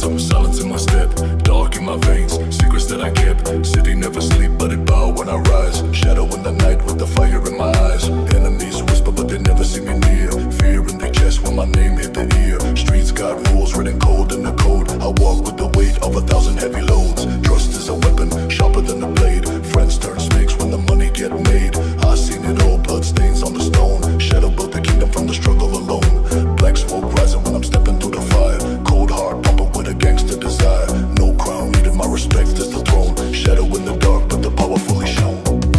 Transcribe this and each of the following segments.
phantom, silence in my step, dark in my veins, secrets that I kept. City never sleep, but it bow when I rise. Shadow in the night with the fire in my eyes. Enemies whisper, but they never see me near. Fear in their chest when my name hit the ear. Streets got rules written cold in the code. I walk with the weight of 1,000 heavy loads. Trust is a weapon, sharper than the blade. Friends turn snakes when the money get made. I seen it all, blood stains on the stone. Shadow built the kingdom from the struggle alone. Black smoke rising when I'm stepping through the fire. Cold heart pumping with a gangster desire. No crown needed, my respect is the throne. Shadow in the dark, but the power fully shown.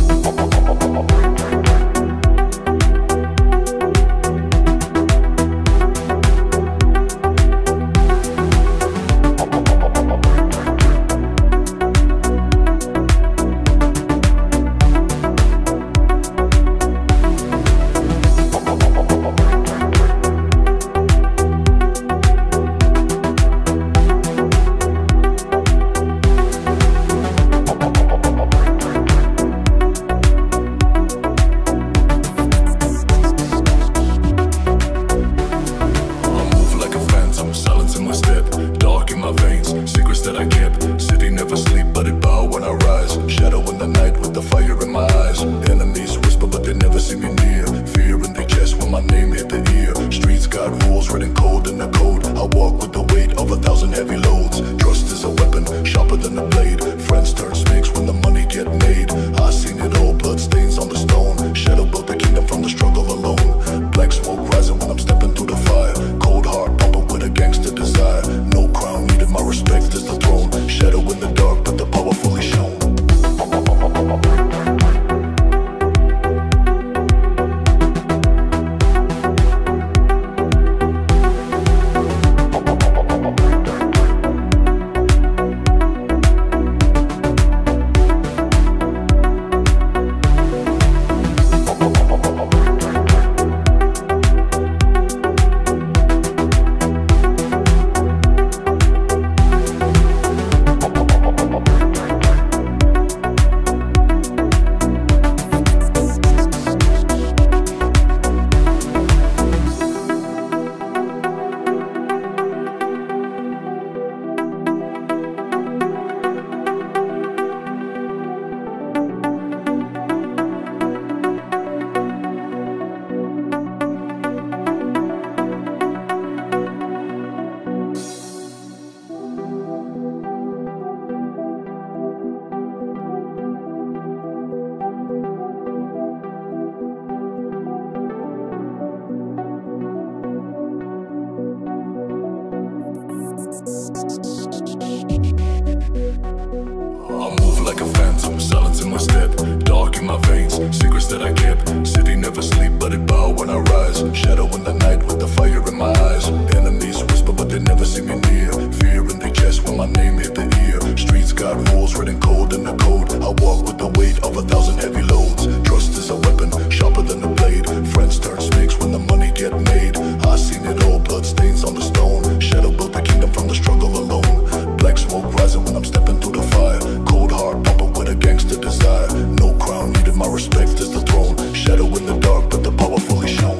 Secrets that I kept. City never sleep, but it bow when I rise. Shadow in the night with the fire in my eyes. Enemies whisper, but they never see me near. Fear in their chest when my name hit the ear. Streets got rules written cold in the code. I walk with the weight of 1,000 heavy loads. Trust is a weapon, sharper than the blade. Friends turn snakes when the money get made. I seen it all, blood stains on the stone. Shadow built the kingdom from the struggle alone. Black smoke rising when I'm stepping through the fire. Cold heart pumping with a gangster desire. No crown needed, my respect is the throne. Shadow in the dark, but the power fully shown.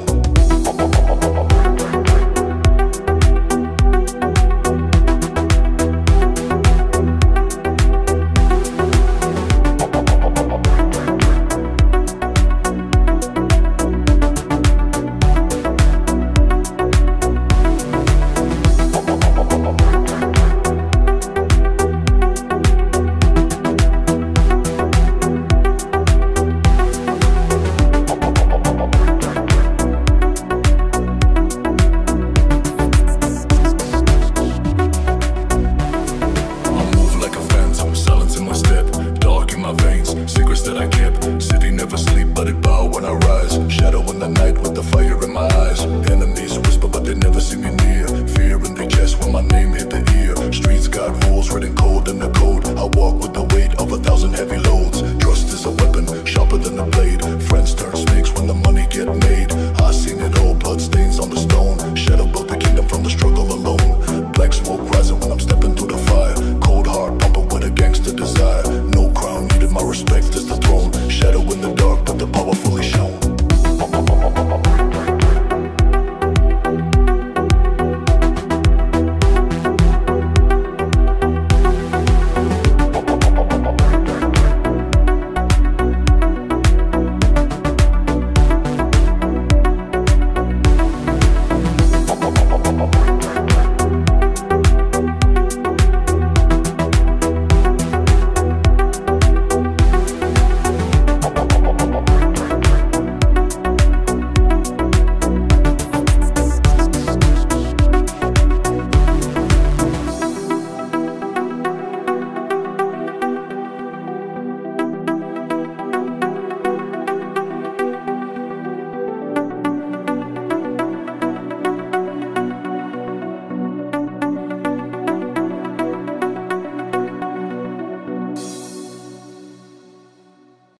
Secrets that I kept. City never sleep, but it bow when I rise. Shadow in the night with the fire in my eyes. Enemies whisper, but they never see me.